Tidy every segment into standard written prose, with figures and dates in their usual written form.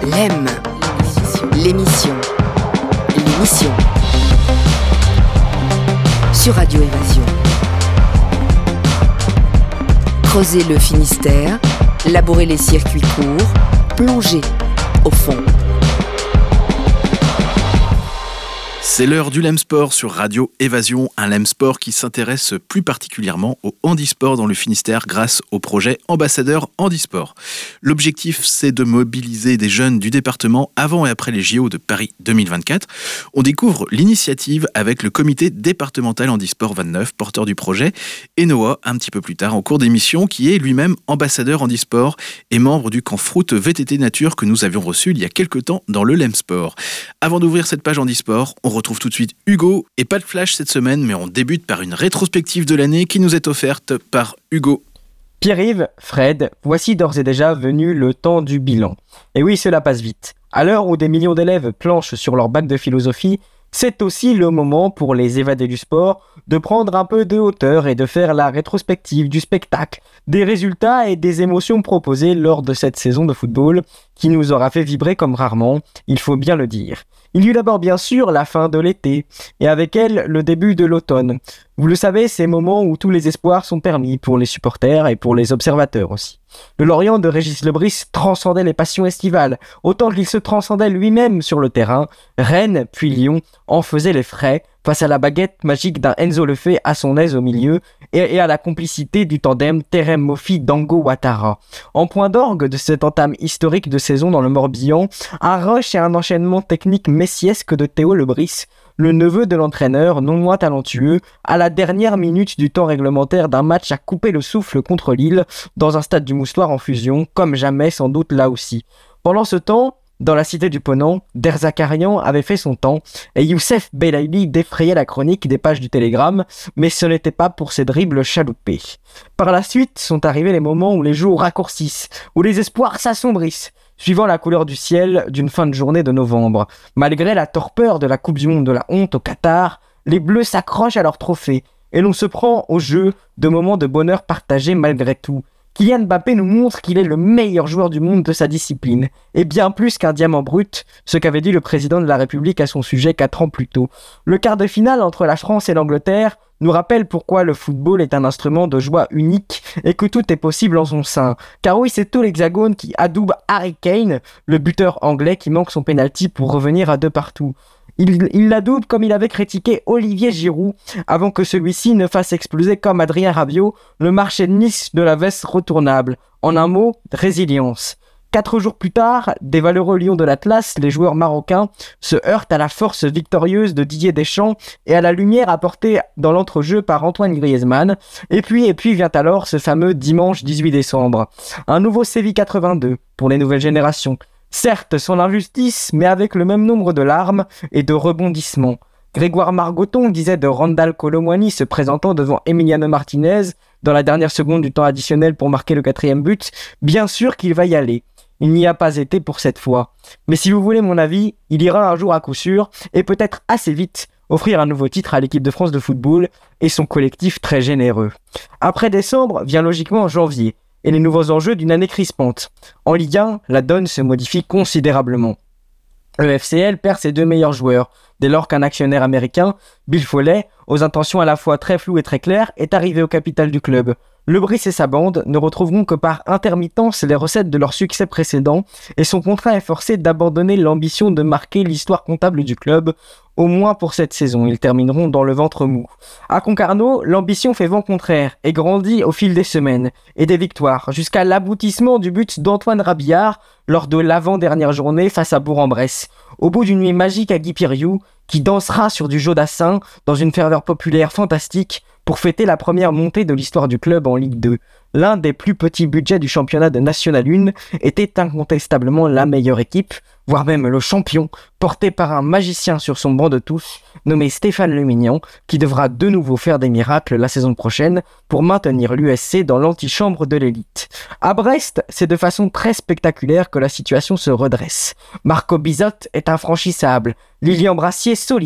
L'EM, l'émission sur Radio Évasion. Creuser le Finistère, labourer les circuits courts, plonger au fond. C'est l'heure du LEM Sport sur Radio Évasion, un LEM Sport qui s'intéresse plus particulièrement au handisport dans le Finistère grâce au projet Ambassadeur Handisport. L'objectif, c'est de mobiliser des jeunes du département avant et après les JO de Paris 2024. On découvre l'initiative avec le comité départemental Handisport 29, porteur du projet, et Noah, un petit peu plus tard en cours d'émission, qui est lui-même ambassadeur handisport et membre du camp Fruit VTT Nature que nous avions reçu il y a quelques temps dans le LEM Sport. Avant d'ouvrir cette page handisport, on retrouve tout de suite Hugo, et pas de flash cette semaine, mais on débute par une rétrospective de l'année qui nous est offerte par Hugo. Pierre-Yves, Fred, voici d'ores et déjà venu le temps du bilan. Et oui, cela passe vite. À l'heure où des millions d'élèves planchent sur leur bac de philosophie, c'est aussi le moment pour les évadés du sport de prendre un peu de hauteur et de faire la rétrospective du spectacle, des résultats et des émotions proposées lors de cette saison de football qui nous aura fait vibrer comme rarement, il faut bien le dire. Il y eut d'abord bien sûr la fin de l'été, et avec elle le début de l'automne. Vous le savez, ces moments où tous les espoirs sont permis pour les supporters et pour les observateurs aussi. Le Lorient de Régis Lebris transcendait les passions estivales, autant qu'il se transcendait lui-même sur le terrain. Rennes, puis Lyon, en faisaient les frais, face à la baguette magique d'un Enzo Lefebvre à son aise au milieu, et à la complicité du tandem Terem Moffi Dango Ouattara. En point d'orgue de cette entame historique de saison dans le Morbihan, un rush et un enchaînement technique messiesque de Théo Lebris, le neveu de l'entraîneur non moins talentueux, à la dernière minute du temps réglementaire d'un match à couper le souffle contre Lille, dans un stade du Moustoir en fusion, comme jamais sans doute là aussi. Pendant ce temps, dans la cité du Ponant, Der Zakarian avait fait son temps et Youssef Belaïli défrayait la chronique des pages du Télégramme, mais ce n'était pas pour ses dribbles chaloupés. Par la suite sont arrivés les moments où les jours raccourcissent, où les espoirs s'assombrissent, suivant la couleur du ciel d'une fin de journée de novembre. Malgré la torpeur de la Coupe du Monde de la honte au Qatar, les Bleus s'accrochent à leur trophée et l'on se prend au jeu de moments de bonheur partagés malgré tout. Kylian Mbappé nous montre qu'il est le meilleur joueur du monde de sa discipline, et bien plus qu'un diamant brut, ce qu'avait dit le président de la République à son sujet 4 ans plus tôt. Le quart de finale entre la France et l'Angleterre nous rappelle pourquoi le football est un instrument de joie unique et que tout est possible en son sein. Car oui, c'est tout l'Hexagone qui adoube Harry Kane, le buteur anglais qui manque son pénalty pour revenir à 2 partout. Il l'adoube comme il avait critiqué Olivier Giroud avant que celui-ci ne fasse exploser comme Adrien Rabiot le marché de Nice de la veste retournable. En un mot, résilience. 4 jours plus tard, des valeureux lions de l'Atlas, les joueurs marocains, se heurtent à la force victorieuse de Didier Deschamps et à la lumière apportée dans l'entrejeu par Antoine Griezmann. Et puis vient alors ce fameux dimanche 18 décembre. Un nouveau Séville 82 pour les nouvelles générations. Certes, sans injustice, mais avec le même nombre de larmes et de rebondissements. Grégoire Margoton disait de Randal Kolo Muani se présentant devant Emiliano Martinez dans la dernière seconde du temps additionnel pour marquer le 4e but, bien sûr qu'il va y aller. Il n'y a pas été pour cette fois. Mais si vous voulez mon avis, il ira un jour à coup sûr, et peut-être assez vite, offrir un nouveau titre à l'équipe de France de football et son collectif très généreux. Après décembre vient logiquement janvier, et les nouveaux enjeux d'une année crispante. En Ligue 1, la donne se modifie considérablement. Le FCL perd ses 2 meilleurs joueurs, dès lors qu'un actionnaire américain, Bill Foley, aux intentions à la fois très floues et très claires, est arrivé au capital du club. Lebris et sa bande ne retrouveront que par intermittence les recettes de leur succès précédent et son contrat est forcé d'abandonner l'ambition de marquer l'histoire comptable du club, au moins pour cette saison. Ils termineront dans le ventre mou. À Concarneau, l'ambition fait vent contraire et grandit au fil des semaines et des victoires, jusqu'à l'aboutissement du but d'Antoine Rabillard lors de l'avant-dernière journée face à Bourg-en-Bresse. Au bout d'une nuit magique à Guy-Piriou, qui dansera sur du Jodassin dans une ferveur populaire fantastique pour fêter la première montée de l'histoire du club en Ligue 2. L'un des plus petits budgets du championnat de National 1 était incontestablement la meilleure équipe, voire même le champion, porté par un magicien sur son banc de touche, nommé Stéphane Lemignan, qui devra de nouveau faire des miracles la saison prochaine pour maintenir l'USC dans l'antichambre de l'élite. À Brest, c'est de façon très spectaculaire que la situation se redresse. Marco Bizot est infranchissable, Lilian Brassier solide,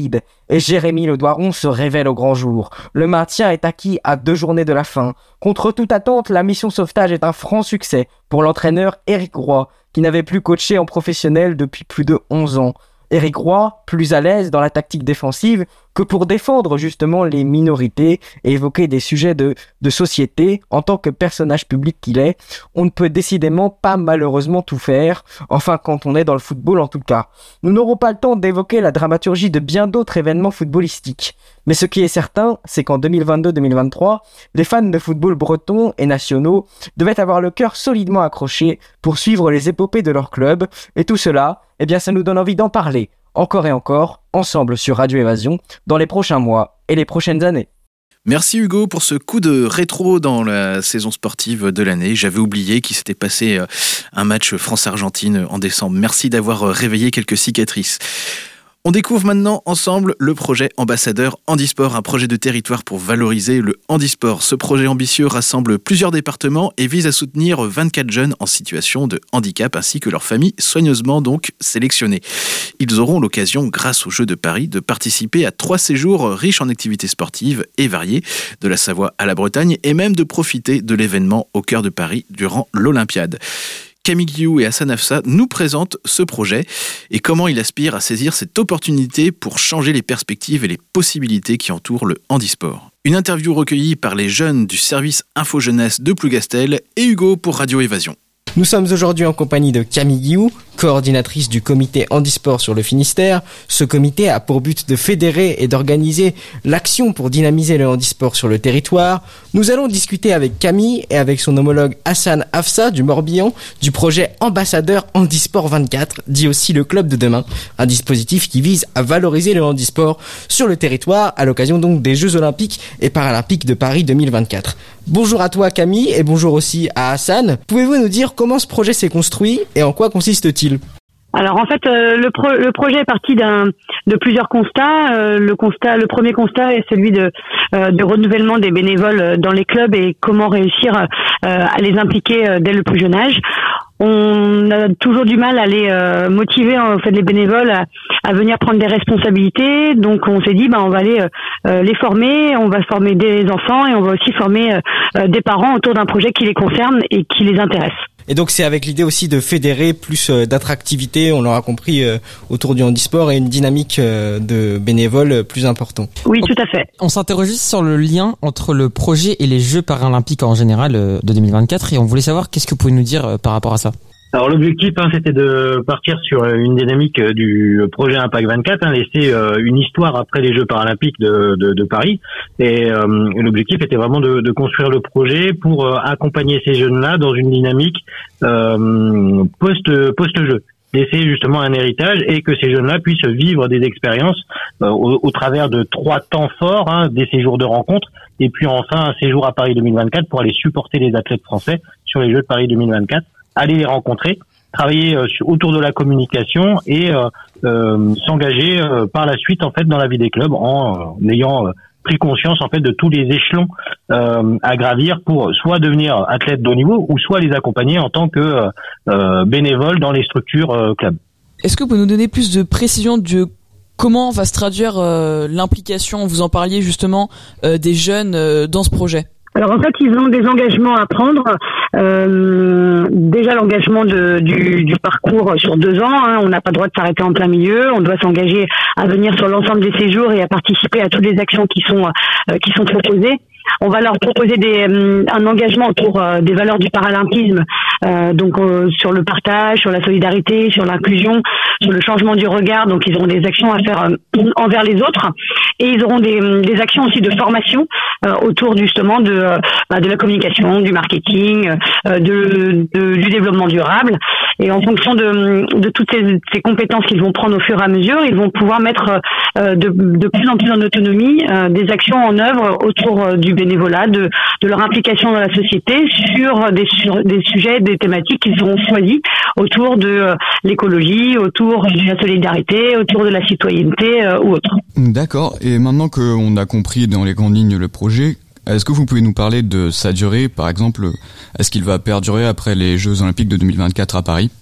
et Jérémy Le Doiron se révèle au grand jour. Le maintien est acquis à 2 journées de la fin. Contre toute attente, la mission sauvetage est un franc succès pour l'entraîneur Éric Roy, qui n'avait plus coaché en professionnel depuis plus de 11 ans. Éric Roy, plus à l'aise dans la tactique défensive que pour défendre justement les minorités et évoquer des sujets de société en tant que personnage public qu'il est. On ne peut décidément pas malheureusement tout faire, enfin quand on est dans le football en tout cas. Nous n'aurons pas le temps d'évoquer la dramaturgie de bien d'autres événements footballistiques. Mais ce qui est certain, c'est qu'en 2022-2023, les fans de football bretons et nationaux devaient avoir le cœur solidement accroché pour suivre les épopées de leur club, et tout cela, eh bien ça nous donne envie d'en parler, encore et encore, ensemble sur Radio Évasion, dans les prochains mois et les prochaines années. Merci Hugo pour ce coup de rétro dans la saison sportive de l'année. J'avais oublié qu'il s'était passé un match France-Argentine en décembre. Merci d'avoir réveillé quelques cicatrices. On découvre maintenant ensemble le projet Ambassadeur Handisport, un projet de territoire pour valoriser le handisport. Ce projet ambitieux rassemble plusieurs départements et vise à soutenir 24 jeunes en situation de handicap ainsi que leurs familles soigneusement donc sélectionnées. Ils auront l'occasion, grâce aux Jeux de Paris, de participer à 3 séjours riches en activités sportives et variées, de la Savoie à la Bretagne, et même de profiter de l'événement au cœur de Paris durant l'Olympiade. Camille Guillou et Hassan Afsa nous présentent ce projet et comment il aspire à saisir cette opportunité pour changer les perspectives et les possibilités qui entourent le handisport. Une interview recueillie par les jeunes du service Info Jeunesse de Plougastel et Hugo pour Radio Évasion. Nous sommes aujourd'hui en compagnie de Camille Guillou, coordinatrice du comité handisport sur le Finistère. Ce comité a pour but de fédérer et d'organiser l'action pour dynamiser le handisport sur le territoire. Nous allons discuter avec Camille et avec son homologue Hassan Afsa du Morbihan du projet Ambassadeur Handisport 24, dit aussi le Club de demain, un dispositif qui vise à valoriser le handisport sur le territoire à l'occasion donc des Jeux Olympiques et Paralympiques de Paris 2024. Bonjour à toi Camille et bonjour aussi à Hassan. Pouvez-vous nous dire comment ce projet s'est construit et en quoi consiste-t-il ? Alors en fait, le projet est parti de plusieurs constats. Le premier constat est celui de renouvellement des bénévoles dans les clubs et comment réussir à les impliquer dès le plus jeune âge. On a toujours du mal à les motiver en fait les bénévoles à venir prendre des responsabilités. Donc on s'est dit on va aller les former, on va former des enfants et on va aussi former des parents autour d'un projet qui les concerne et qui les intéresse. Et donc c'est avec l'idée aussi de fédérer plus d'attractivité, on l'aura compris, autour du handisport et une dynamique de bénévoles plus importante. Oui, tout à fait. On s'interrogeait sur le lien entre le projet et les Jeux paralympiques en général de 2024 et on voulait savoir qu'est-ce que vous pouvez nous dire par rapport à ça. Alors l'objectif, c'était de partir sur une dynamique du projet Impact 24, laisser une histoire après les Jeux paralympiques de Paris. Et l'objectif était vraiment de construire le projet pour accompagner ces jeunes-là dans une dynamique post-jeu. Laisser justement un héritage et que ces jeunes-là puissent vivre des expériences au travers de 3 temps forts, des séjours de rencontres, et puis enfin un séjour à Paris 2024 pour aller supporter les athlètes français sur les Jeux de Paris 2024. Aller les rencontrer, travailler autour de la communication et s'engager par la suite en fait dans la vie des clubs en ayant pris conscience en fait de tous les échelons à gravir pour soit devenir athlète de haut niveau ou soit les accompagner en tant que bénévoles dans les structures clubs. Est-ce que vous pouvez nous donner plus de précision de comment va se traduire l'implication, vous en parliez justement, des jeunes dans ce projet ? Alors en fait, ils ont des engagements à prendre. Déjà l'engagement du parcours sur 2 ans. On n'a pas le droit de s'arrêter en plein milieu. On doit s'engager à venir sur l'ensemble des séjours et à participer à toutes les actions qui sont proposées. On va leur proposer un engagement autour des valeurs du paralympisme, donc sur le partage, sur la solidarité, sur l'inclusion, sur le changement du regard. Donc ils auront des actions à faire envers les autres et ils auront des actions aussi de formation autour justement de la communication, du marketing, du développement durable. Et en fonction de toutes ces compétences qu'ils vont prendre au fur et à mesure, ils vont pouvoir mettre de plus en plus en autonomie des actions en œuvre autour du bénévolat, de leur implication dans la société sur des sujets, des thématiques qu'ils auront choisis autour de l'écologie, autour de la solidarité, autour de la citoyenneté ou autre. D'accord. Et maintenant qu'on a compris dans les grandes lignes le projet, est-ce que vous pouvez nous parler de sa durée, par exemple, est-ce qu'il va perdurer après les Jeux Olympiques de 2024 à Paris, par exemple ?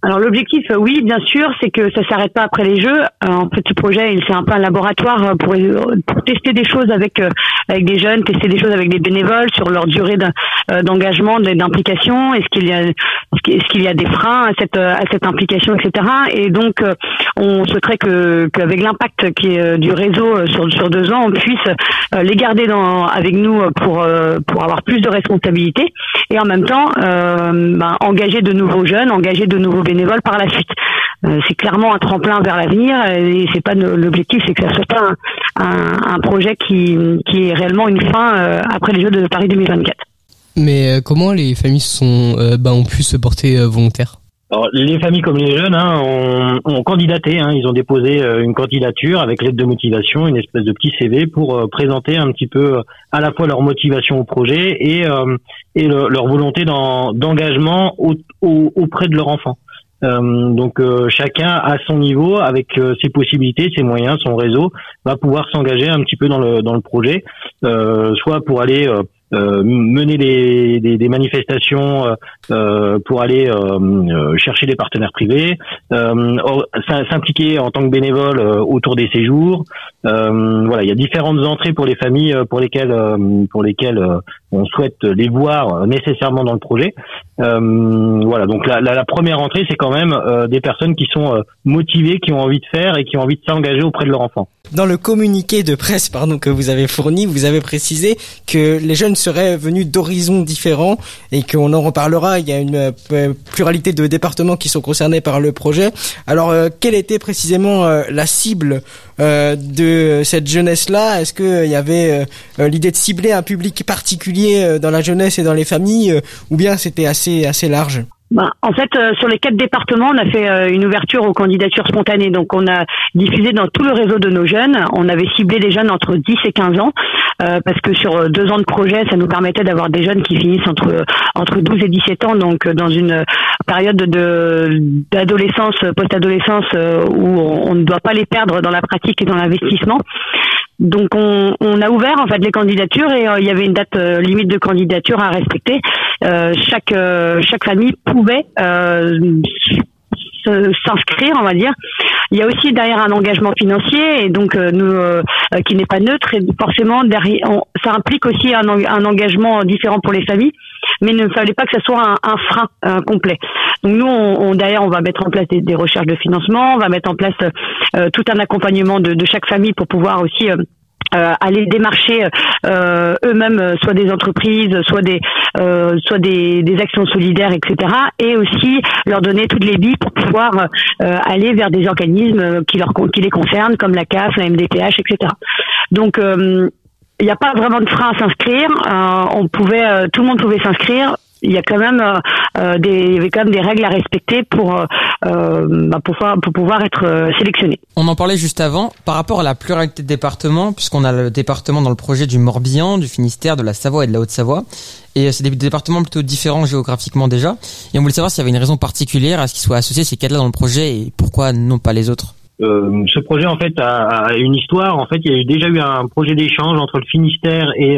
Alors l'objectif, oui, bien sûr, c'est que ça s'arrête pas après les Jeux. En fait, ce projet, c'est un peu un laboratoire pour tester des choses avec des jeunes, tester des choses avec des bénévoles sur leur durée d'engagement, d'implication. Est-ce qu'il y a des freins à cette implication, etc. Et donc, on souhaiterait qu'avec l'impact qui est du réseau sur 2 ans, on puisse les garder avec nous pour avoir plus de responsabilités et en même temps engager de nouveaux jeunes, engager de nouveaux bénévoles par la suite. C'est clairement un tremplin vers l'avenir et c'est pas l'objectif, c'est que ça soit pas un projet qui est réellement une fin après les Jeux de Paris 2024. Mais comment les familles ont pu se porter volontaires? Alors, les familles comme les jeunes ont candidaté, ils ont déposé une candidature avec lettre de motivation, une espèce de petit CV pour présenter un petit peu à la fois leur motivation au projet et leur volonté d'engagement auprès de leur enfant. Donc chacun à son niveau, avec ses possibilités, ses moyens, son réseau, va pouvoir s'engager un petit peu dans le projet, soit pour aller mener des manifestations, pour aller chercher des partenaires privés, s'impliquer en tant que bénévole autour des séjours. Voilà, il y a différentes entrées pour les familles pour lesquelles on souhaite les voir nécessairement dans le projet. Voilà, donc la première entrée, c'est quand même des personnes qui sont motivées, qui ont envie de faire et qui ont envie de s'engager auprès de leur enfant. Dans le communiqué de presse que vous avez fourni, vous avez précisé que les jeunes seraient venus d'horizons différents et qu'on en reparlera. Il y a une pluralité de départements qui sont concernés par le projet. Alors, quelle était précisément la cible de cette jeunesse-là? Est-ce qu'il y avait l'idée de cibler un public particulier dans la jeunesse et dans les familles, ou bien c'était assez large? En fait, sur les 4 départements, on a fait une ouverture aux candidatures spontanées. Donc, on a diffusé dans tout le réseau de nos jeunes. On avait ciblé les jeunes entre 10 et 15 ans, parce que sur 2 ans de projet, ça nous permettait d'avoir des jeunes qui finissent entre 12 et 17 ans, donc dans une période d'adolescence, post-adolescence, où on ne doit pas les perdre dans la pratique et dans l'investissement. Donc on a ouvert en fait les candidatures et il y avait une date limite de candidature à respecter. Chaque famille pouvait s'inscrire, on va dire. Il y a aussi derrière un engagement financier et donc qui n'est pas neutre et forcément derrière ça implique aussi un engagement différent pour les familles, mais il ne fallait pas que ça soit un frein complet. Donc nous derrière on va mettre en place des recherches de financement, on va mettre en place tout un accompagnement de chaque famille pour pouvoir aussi aller démarcher eux-mêmes soit des entreprises, soit des actions solidaires, etc. Et aussi leur donner toutes les billes pour pouvoir aller vers des organismes qui les concernent, comme la CAF, la MDPH, etc. Donc il n'y a pas vraiment de frein à s'inscrire. Tout le monde pouvait s'inscrire. Il y a quand même il y avait quand même des règles à respecter pour pouvoir être sélectionné. On en parlait juste avant, par rapport à la pluralité de départements, puisqu'on a le département dans le projet du Morbihan, du Finistère, de la Savoie et de la Haute-Savoie, et c'est des départements plutôt différents géographiquement déjà, et on voulait savoir s'il y avait une raison particulière à ce qu'ils soient associés ces 4-là dans le projet, et pourquoi non pas les autres. Ce projet en fait a une histoire. En fait, il y a déjà eu un projet d'échange entre le Finistère et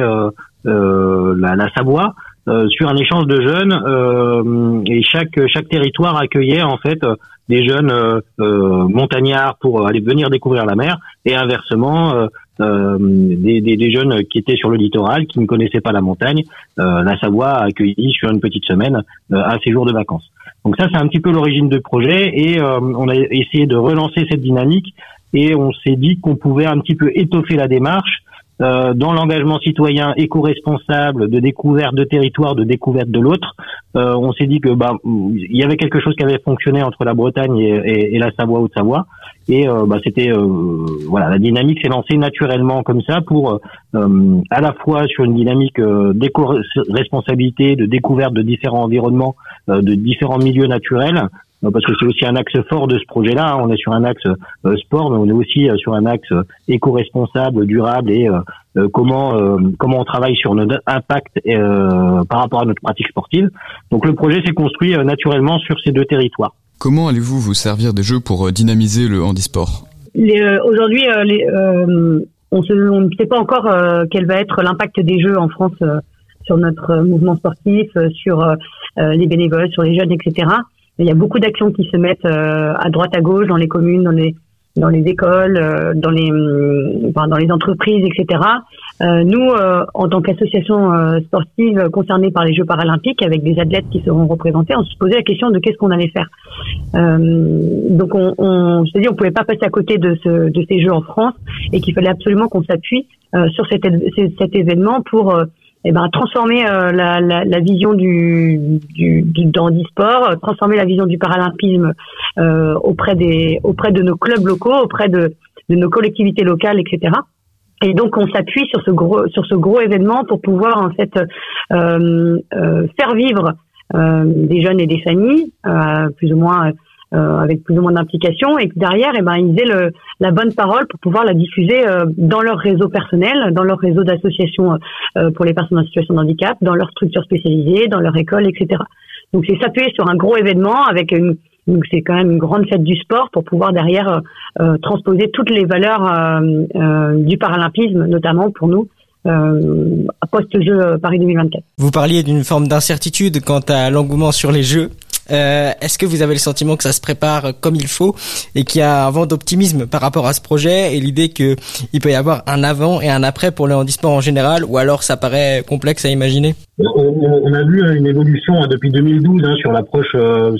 la Savoie. Sur un échange de jeunes et chaque territoire accueillait en fait des jeunes montagnards pour aller venir découvrir la mer et inversement des jeunes qui étaient sur le littoral qui ne connaissaient pas la montagne. La Savoie a accueilli sur une petite semaine un séjour de vacances. Donc ça c'est un petit peu l'origine du projet et on a essayé de relancer cette dynamique et on s'est dit qu'on pouvait un petit peu étoffer la démarche dans l'engagement citoyen éco-responsable de découverte de territoire, de découverte de l'autre. On s'est dit que il y avait quelque chose qui avait fonctionné entre la Bretagne et la Savoie, Haute-Savoie, et c'était voilà, la dynamique s'est lancée naturellement comme ça pour à la fois sur une dynamique d'éco-responsabilité, de découverte de différents environnements, de différents milieux naturels. Parce que c'est aussi un axe fort de ce projet-là. On est sur un axe sport, mais on est aussi sur un axe éco-responsable, durable et comment on travaille sur notre impact par rapport à notre pratique sportive. Donc le projet s'est construit naturellement sur ces 2 territoires. Comment allez-vous vous servir des jeux pour dynamiser le handisport ? Aujourd'hui, on ne sait pas encore quel va être l'impact des jeux en France sur notre mouvement sportif, sur les bénévoles, sur les jeunes, etc. Il y a beaucoup d'actions qui se mettent à droite à gauche dans les communes, dans les écoles, dans les entreprises, etc. Nous, en tant qu'association sportive concernée par les Jeux paralympiques, avec des athlètes qui seront représentés, on se posait la question de qu'est-ce qu'on allait faire. Donc, on se dit, on pouvait pas passer à côté de ces Jeux en France, et qu'il fallait absolument qu'on s'appuie sur cet événement pour transformer la vision du handisport, transformer la vision du paralympisme auprès de nos clubs locaux, auprès de nos collectivités locales, etc. Et donc on s'appuie sur ce gros événement pour pouvoir en fait faire vivre des jeunes et des familles plus ou moins avec plus ou moins d'implication, et que derrière ils aient la bonne parole pour pouvoir la diffuser dans leur réseau personnel, dans leur réseau d'associations pour les personnes en situation de handicap, dans leurs structures spécialisées, dans leur école, etc. Donc c'est s'appuyer sur un gros événement avec donc c'est quand même une grande fête du sport pour pouvoir derrière transposer toutes les valeurs du paralympisme, notamment pour nous post-Jeux Paris 2024. Vous parliez d'une forme d'incertitude quant à l'engouement sur les Jeux. Est-ce que vous avez le sentiment que ça se prépare comme il faut et qu'il y a un vent d'optimisme par rapport à ce projet et l'idée qu'il peut y avoir un avant et un après pour le handisport en général, ou alors ça paraît complexe à imaginer? On a vu une évolution depuis 2012 sur l'approche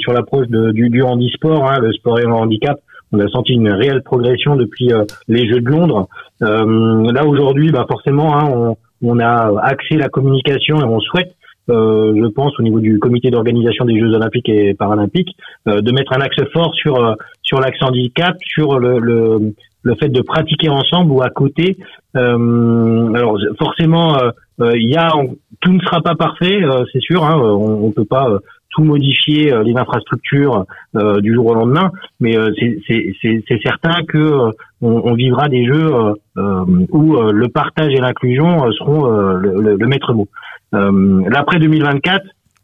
du handisport, le sport et le handicap. On a senti une réelle progression depuis les Jeux de Londres. Là aujourd'hui, forcément, on a axé la communication et on souhaite, je pense, au niveau du comité d'organisation des Jeux Olympiques et Paralympiques, de mettre un axe fort sur l'axe handicap, sur le fait de pratiquer ensemble ou à côté. Alors forcément, tout ne sera pas parfait, c'est sûr. On peut pas tout modifier les infrastructures du jour au lendemain, mais c'est certain que on vivra des Jeux où le partage et l'inclusion seront le maître mot. L'après 2024,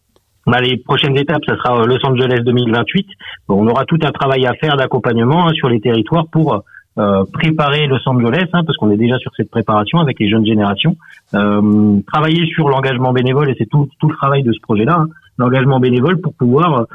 les prochaines étapes, ça sera Los Angeles 2028. On aura tout un travail à faire d'accompagnement sur les territoires pour préparer Los Angeles, parce qu'on est déjà sur cette préparation avec les jeunes générations. Travailler sur l'engagement bénévole, et c'est tout le travail de ce projet-là, l'engagement bénévole pour pouvoir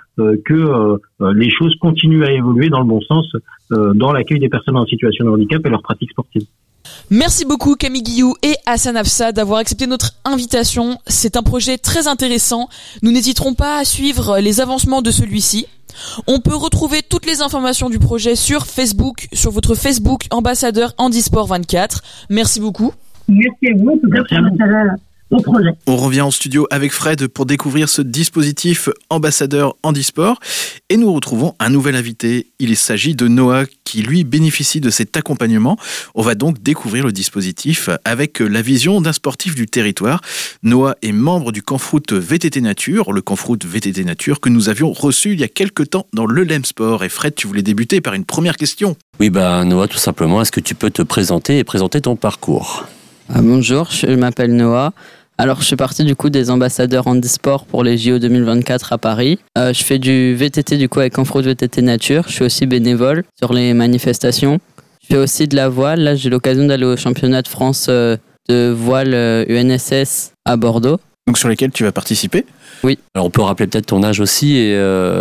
que les choses continuent à évoluer dans le bon sens dans l'accueil des personnes en situation de handicap et leur pratique sportive. Merci beaucoup Camille Guillou et Hassan Afsa d'avoir accepté notre invitation. C'est un projet très intéressant. Nous n'hésiterons pas à suivre les avancements de celui-ci. On peut retrouver toutes les informations du projet sur Facebook, sur votre Facebook ambassadeur Handisport 24. Merci beaucoup. Merci à vous, en tout cas, pour l'intérêt au projet. On revient en studio avec Fred pour découvrir ce dispositif ambassadeur handisport, et nous retrouvons un nouvel invité. Il s'agit de Noah qui lui bénéficie de cet accompagnement. On va donc découvrir le dispositif avec la vision d'un sportif du territoire. Noah est membre du Campfrout VTT Nature, le Campfrout VTT Nature que nous avions reçu il y a quelques temps dans le LEM Sport. Et Fred, tu voulais débuter par une première question. Oui, Noah, tout simplement, est-ce que tu peux te présenter et présenter ton parcours ? Bonjour, je m'appelle Noah. Alors, je fais partie du coup des ambassadeurs handisport pour les JO 2024 à Paris. Je fais du VTT du coup avec Campfrout VTT Nature. Je suis aussi bénévole sur les manifestations. Je fais aussi de la voile. Là, j'ai l'occasion d'aller au championnat de France de voile UNSS à Bordeaux. Donc sur lesquels tu vas participer ? Oui. Alors, on peut rappeler peut-être ton âge aussi et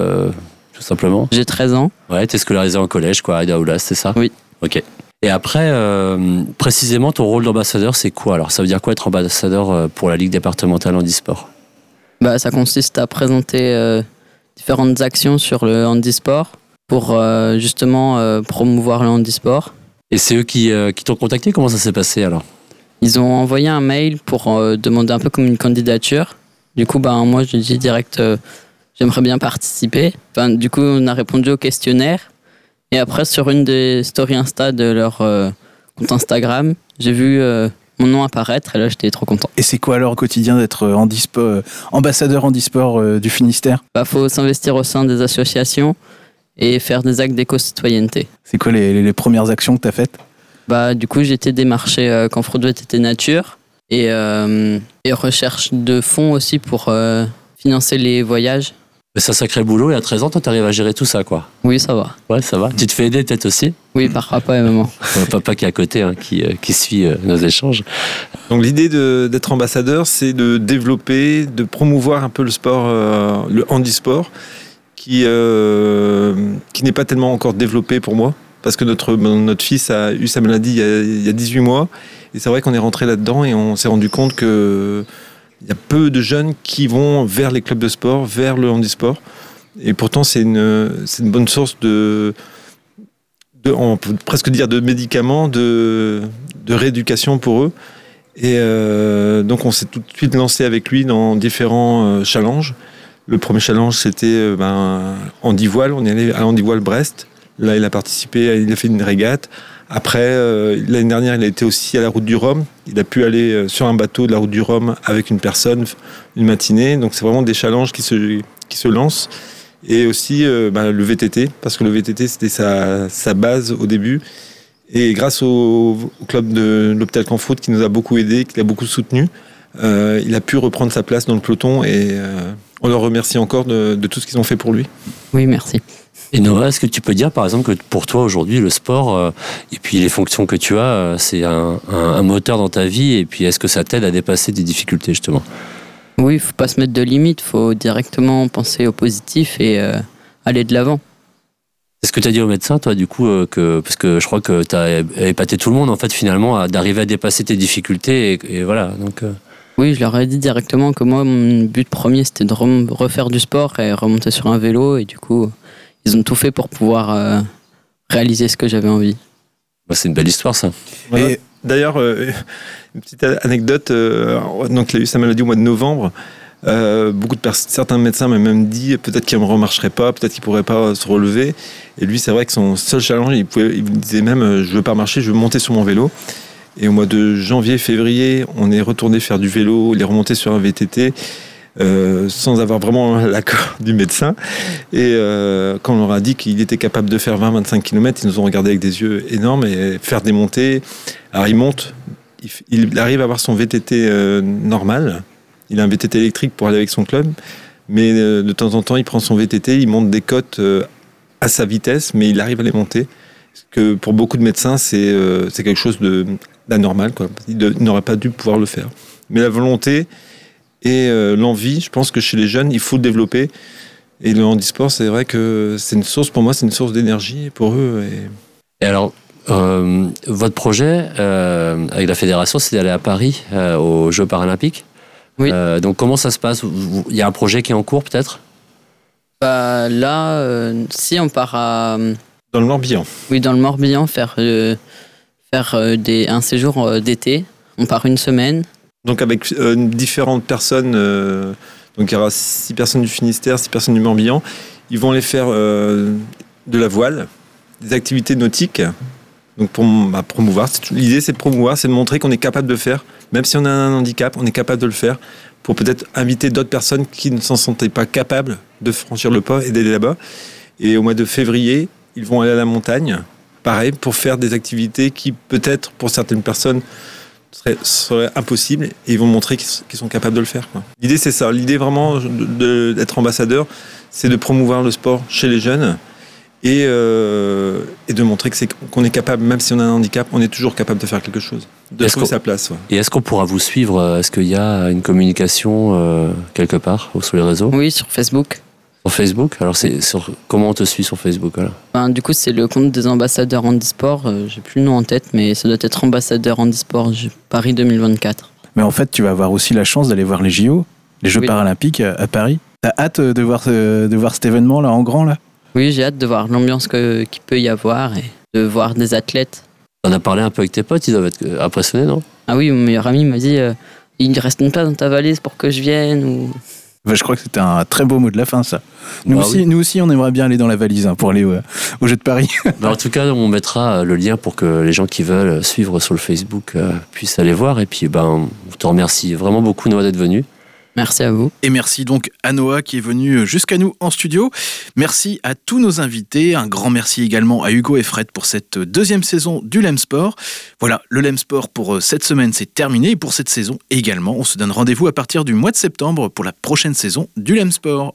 tout simplement. J'ai 13 ans. Ouais, t'es scolarisé en collège, à Daoulas, c'est ça ? Oui. Ok. Et après, précisément, ton rôle d'ambassadeur, c'est quoi ? Alors, ça veut dire quoi être ambassadeur pour la Ligue départementale handisport ? Ça consiste à présenter différentes actions sur le handisport pour justement promouvoir le handisport. Et c'est eux qui t'ont contacté ? Comment ça s'est passé alors ? Ils ont envoyé un mail pour demander un peu comme une candidature. Du coup, moi, je dis direct, j'aimerais bien participer. Du coup, on a répondu au questionnaire. Et après, sur une des stories Insta de leur compte Instagram, j'ai vu mon nom apparaître et là, j'étais trop content. Et c'est quoi alors au quotidien d'être ambassadeur handisport du Finistère ? Faut s'investir au sein des associations et faire des actes d'éco-citoyenneté. C'est quoi les premières actions que tu as faites ? Du coup, j'ai été démarché Campfrout VTT Nature et recherche de fonds aussi pour financer les voyages. C'est un sacré boulot, et à 13 ans, toi, t'arrives à gérer tout ça, quoi. Oui, ça va. Ouais, ça va. Tu te fais aider peut-être aussi ? Oui, par papa et maman. Papa qui est à côté, qui suit nos échanges. Donc l'idée d'être ambassadeur, c'est de développer, de promouvoir un peu le sport, le handisport. qui n'est pas tellement encore développé pour moi, parce que notre fils a eu sa maladie il y a 18 mois, et c'est vrai qu'on est rentré là-dedans et on s'est rendu compte que il y a peu de jeunes qui vont vers les clubs de sport, vers le handisport, et pourtant c'est une bonne source on peut presque dire de médicaments, de rééducation pour eux. Et donc on s'est tout de suite lancé avec lui dans différents challenges. Le premier challenge, c'était handi-voile. On est allé à handi-voile Brest. Là, il a participé, il a fait une régate. Après, l'année dernière, il a été aussi à la Route du Rhum. Il a pu aller sur un bateau de la Route du Rhum avec une personne, une matinée. Donc c'est vraiment des challenges qui se lancent. Et aussi le VTT, parce que le VTT, c'était sa base au début. Et grâce au club de l'hôpital Canfoot qui nous a beaucoup aidé, qui l'a beaucoup soutenu, il a pu reprendre sa place dans le peloton et on leur remercie encore de tout ce qu'ils ont fait pour lui. Oui, merci. Et Noah, est-ce que tu peux dire par exemple que pour toi aujourd'hui le sport et puis les fonctions que tu as, c'est un moteur dans ta vie, et puis est-ce que ça t'aide à dépasser des difficultés justement ? Oui, il ne faut pas se mettre de limites, il faut directement penser au positif et aller de l'avant. Est-ce que tu as dit au médecin, toi, du coup, parce que je crois que tu as épaté tout le monde, en fait, finalement, d'arriver à dépasser tes difficultés, et voilà. Donc, Oui, je leur ai dit directement que moi, mon but premier, c'était de refaire du sport et remonter sur un vélo, et du coup, ils ont tout fait pour pouvoir réaliser ce que j'avais envie. C'est une belle histoire, ça. Voilà. Et d'ailleurs, une petite anecdote, donc il a eu sa maladie au mois de novembre. Certains médecins m'ont même dit peut-être qu'il ne remarcherait pas, peut-être qu'il ne pourrait pas se relever. Et lui, c'est vrai que son seul challenge, il me disait même je ne veux pas marcher, je veux monter sur mon vélo. Et au mois de janvier, février, on est retourné faire du vélo, il est remonté sur un VTT sans avoir vraiment l'accord du médecin. Et quand on leur a dit qu'il était capable de faire 20-25 km, ils nous ont regardé avec des yeux énormes et faire des montées. Alors il monte, il arrive à avoir son VTT normal. Il a un VTT électrique pour aller avec son club, mais de temps en temps, il prend son VTT, il monte des côtes à sa vitesse, mais il arrive à les monter. Parce que pour beaucoup de médecins, c'est quelque chose d'anormal, quoi. Il n'aurait pas dû pouvoir le faire. Mais la volonté et l'envie, je pense que chez les jeunes, il faut le développer. Et le handisport, c'est vrai que pour moi, c'est une source d'énergie pour eux. Et alors, votre projet avec la fédération, c'est d'aller à Paris aux Jeux paralympiques. Oui. Donc comment ça se passe ? Il y a un projet qui est en cours peut-être ? Là, si on part dans le Morbihan. Oui, dans le Morbihan, faire un séjour d'été. On part une semaine. Donc avec différentes personnes, donc il y aura 6 personnes du Finistère, 6 personnes du Morbihan. Ils vont aller faire de la voile, des activités nautiques. Donc pour promouvoir, l'idée c'est de promouvoir, c'est de montrer qu'on est capable de faire, même si on a un handicap, on est capable de le faire, pour peut-être inviter d'autres personnes qui ne s'en sentaient pas capables de franchir le pas et d'aller là-bas. Et au mois de février, ils vont aller à la montagne, pareil, pour faire des activités qui peut-être pour certaines personnes seraient impossibles, et ils vont montrer qu'ils sont capables de le faire, quoi. L'idée c'est ça, l'idée vraiment d'être ambassadeur, c'est de promouvoir le sport chez les jeunes. Et de montrer qu'on est capable, même si on a un handicap, on est toujours capable de faire quelque chose, de trouver sa place. Ouais. Et est-ce qu'on pourra vous suivre ? Est-ce qu'il y a une communication quelque part sur les réseaux ? Oui, sur Facebook. Sur Facebook ? Alors comment on te suit sur Facebook alors ? Du coup, c'est le compte des ambassadeurs handisport. J'ai plus le nom en tête, mais ça doit être ambassadeur handisport Paris 2024. Mais en fait, tu vas avoir aussi la chance d'aller voir les JO, les Jeux paralympiques à Paris. T'as hâte de voir cet événement là en grand là ? Oui, j'ai hâte de voir l'ambiance qu'il peut y avoir et de voir des athlètes. T'en as parlé un peu avec tes potes, ils doivent être impressionnés, non ? Ah oui, mon meilleur ami m'a dit il reste une place dans ta valise pour que je vienne ou... Je crois que c'était un très beau mot de la fin, ça. Nous aussi, on aimerait bien aller dans la valise pour aller au Jeux de Paris. En tout cas, on mettra le lien pour que les gens qui veulent suivre sur le Facebook puissent aller voir. Et puis, on te remercie vraiment beaucoup, Noah, d'être venu. Merci à vous. Et merci donc à Noah qui est venu jusqu'à nous en studio. Merci à tous nos invités. Un grand merci également à Hugo et Fred pour cette 2e saison du LEM Sport. Voilà, le LEM Sport pour cette semaine, c'est terminé. Et pour cette saison également, on se donne rendez-vous à partir du mois de septembre pour la prochaine saison du LEM Sport.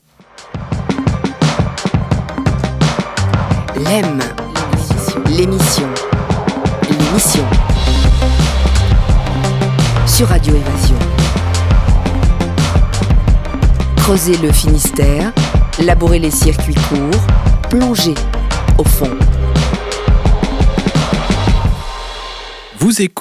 LEM, l'émission sur Radio Évasion. Creuser le Finistère, labourer les circuits courts, plonger au fond. Vous écoutez